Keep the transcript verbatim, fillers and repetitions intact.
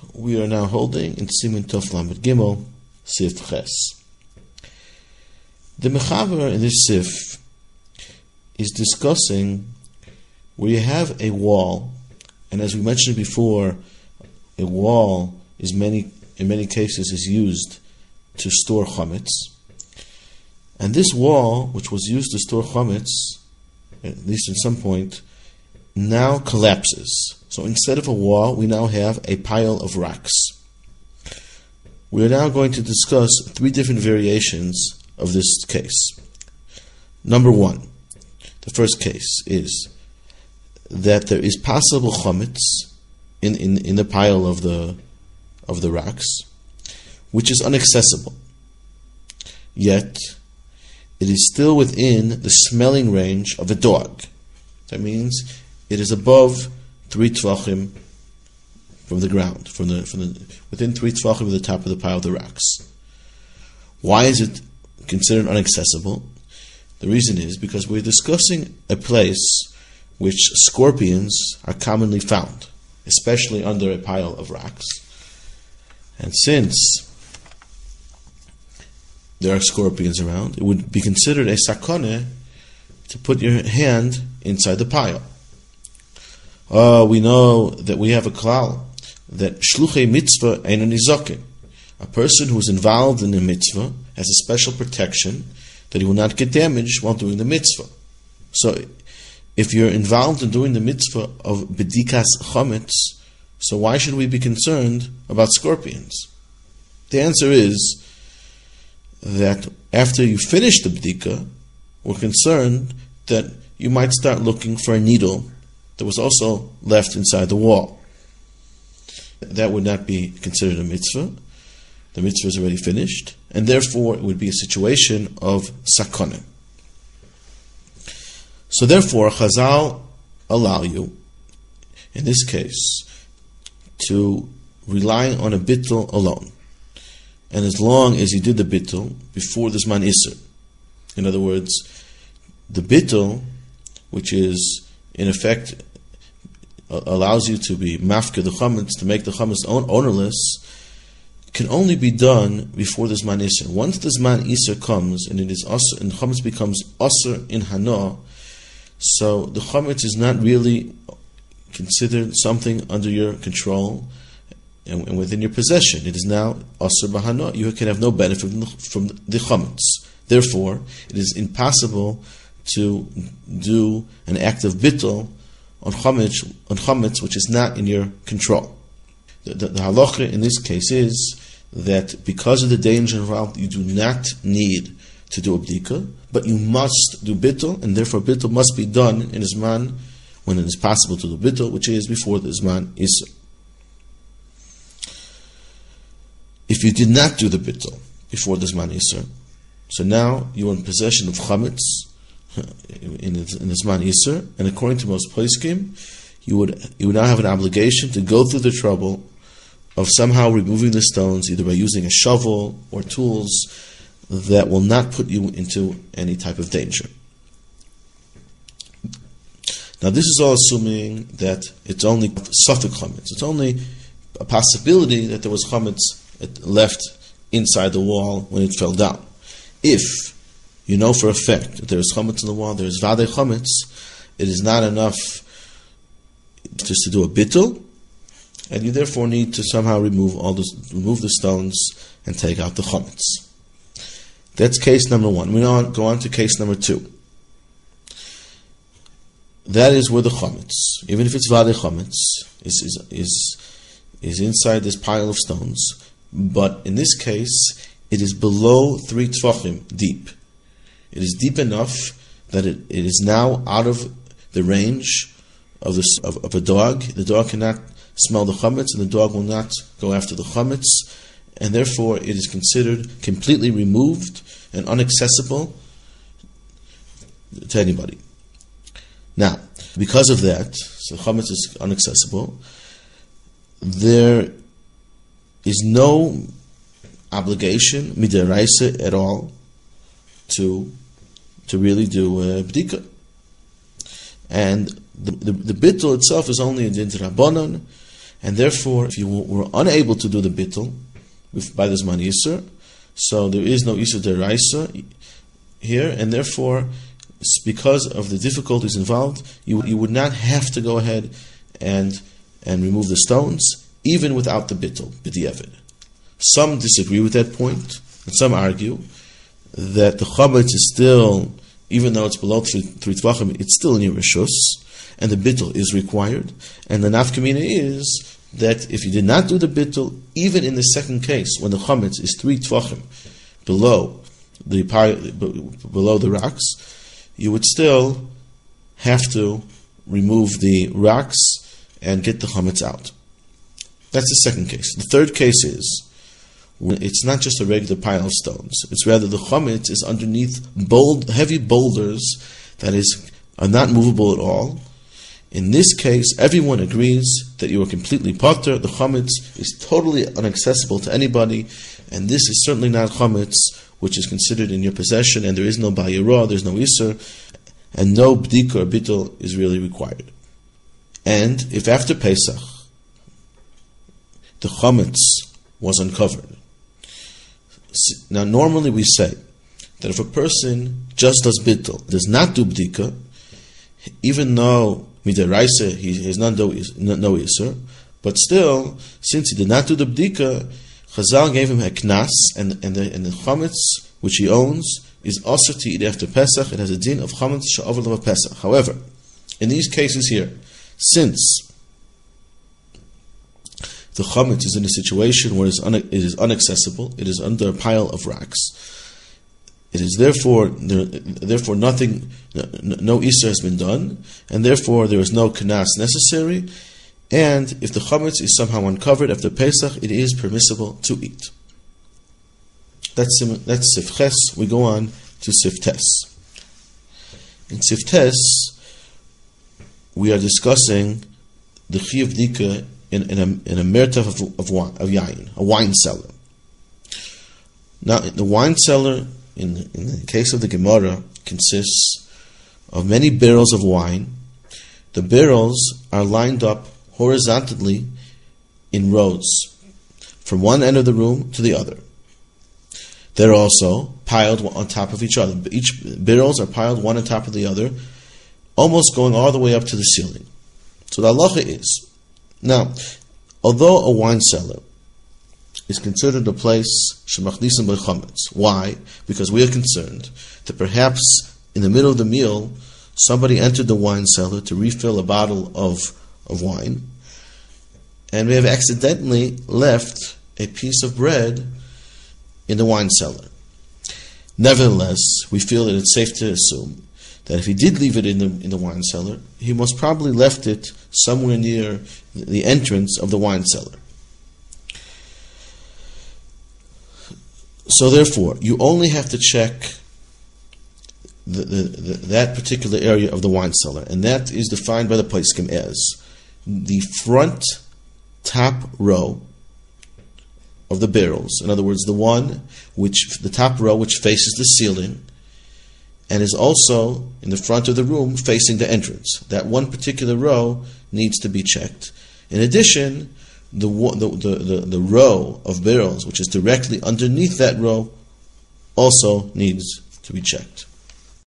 We are now holding in Siman Tov Lamed Gimel, Sif Ches. The Mechaber in this Sif is discussing where you have a wall, and as we mentioned before, a wall is many in many cases is used to store chametz, and this wall, which was used to store chametz, at least at some point, now collapses. So instead of a wall, we now have a pile of rocks. We are now going to discuss three different variations of this case. Number one, the first case is that there is possible chametz in, in, in the pile of the of the rocks, which is inaccessible. Yet, it is still within the smelling range of a dog. That means it is above three tvachim from the ground, from the from the within three tvachim of the top of the pile of the rocks. Why is it considered inaccessible? The reason is because we're discussing a place which scorpions are commonly found, especially under a pile of rocks. And since there are scorpions around, it would be considered a sakone to put your hand inside the pile. Uh, we know that we have a klal that shluchei mitzvah eino nizokin. A person who is involved in the mitzvah has a special protection that he will not get damaged while doing the mitzvah. So, if you're involved in doing the mitzvah of bedikas chametz, so why should we be concerned about scorpions? The answer is that after you finish the bdika, we're concerned that you might start looking for a needle that was also left inside the wall. That would not be considered a mitzvah. The mitzvah is already finished, and therefore it would be a situation of sakone. So therefore, Chazal allow you, in this case, to rely on a bittul alone. And as long as you did the bittul before the Zman Isser, in other words, the bittul, which is in effect allows you to be mafka the chametz, to make the chametz ownerless, can only be done before the Zman Isser. Once the Zman Isser comes and it is asr, and chametz becomes asr in hana, so the chametz is not really considered something under your control and, and within your possession. It is now asr b'hana. You can have no benefit from the, from the chametz. Therefore, it is impossible to do an act of bittul on chametz, on chametz which is not in your control. The, the, the halacha in this case is that because of the danger involved, you do not need to do a bdika, but you must do bittul, and therefore bittul must be done in a zman when it is possible to do bittul, which is before the zman isser. If you did not do the bittul before the zman isser, so now you are in possession of chametz in, in the zman isser, and according to most poskim, you would you would now have an obligation to go through the trouble of somehow removing the stones, either by using a shovel or tools that will not put you into any type of danger. Now, this is all assuming that it's only safek chametz. It's only a possibility that there was chametz left inside the wall when it fell down. If you know for a fact that there is chametz in the wall, there is vadei chametz, it is not enough just to do a bittul, and you therefore need to somehow remove all the remove the stones and take out the chametz. That's case number one. We now go on to case number two. That is where the chametz, even if it's vadei chametz, is, is is is inside this pile of stones, but in this case it is below three tvachim deep. It is deep enough that it, it is now out of the range of the of, of a dog. The dog cannot smell the chametz, and the dog will not go after the chametz, and therefore it is considered completely removed and inaccessible to anybody. Now, because of that, so chametz is inaccessible, there is no obligation midaraisa at all to to really do a bdika, and the the, the bittul itself is only a din rabbanon, and therefore, if you were unable to do the bittul by the Zman Yisur, so there is no Yisur Deraisa here, and therefore, because of the difficulties involved, you you would not have to go ahead and and remove the stones, even without the bittul, b'diavad. Some disagree with that point, and some argue that the chametz is still, even though it's below three, three tvachim, it's still in your rishus, and the bittul is required. And the nafkamina is that if you did not do the bittul, even in the second case, when the chametz is three tvachim below the below the rocks, you would still have to remove the rocks and get the chametz out. That's the second case. The third case is when it's not just a regular pile of stones. It's rather the chametz is underneath bold, heavy boulders that is are not movable at all. In this case, everyone agrees that you are completely potter. The chametz is totally inaccessible to anybody, and this is certainly not chametz which is considered in your possession, and there is no bayirah, there's no iser, and no bdika or bittul is really required. And if after Pesach the chametz was uncovered, now normally we say that if a person just does bittul, does not do bdika, even though midaraisa he has not no iser, but still, since he did not do the bdika, Chazal gave him a knas, and, and, the, and the chametz which he owns is also to eat after Pesach. It has a din of chametz she'over l'va Pesach. However, in these cases here, since the chametz is in a situation where it is, un, it is inaccessible, it is under a pile of rocks, it is therefore there, therefore nothing, no, no iser has been done, and therefore there is no knas necessary. And if the chametz is somehow uncovered after Pesach, it is permissible to eat. That's that's Sif Ches. We go on to Sif Tes. In Sif Tes, we are discussing the Chiyuv Dika in, in a in a mertav of, of wine, of yain, a wine cellar. Now, the wine cellar, in in the case of the Gemara, consists of many barrels of wine. The barrels are lined up horizontally in rows, from one end of the room to the other. They're also piled on top of each other. Each barrels are piled one on top of the other, almost going all the way up to the ceiling. So the halacha is, now, although a wine cellar is considered a place shemachnisim b'chametz, why? Because we are concerned that perhaps in the middle of the meal, somebody entered the wine cellar to refill a bottle of of wine, and we have accidentally left a piece of bread in the wine cellar. Nevertheless, we feel that it's safe to assume that if he did leave it in the in the wine cellar, he most probably left it somewhere near the entrance of the wine cellar. So therefore, you only have to check the, the, the, that particular area of the wine cellar, and that is defined by the Poskim as the front top row of the barrels. In other words, the one which the top row which faces the ceiling and is also in the front of the room facing the entrance. That one particular row needs to be checked. In addition, the the the, the, the row of barrels which is directly underneath that row also needs to be checked.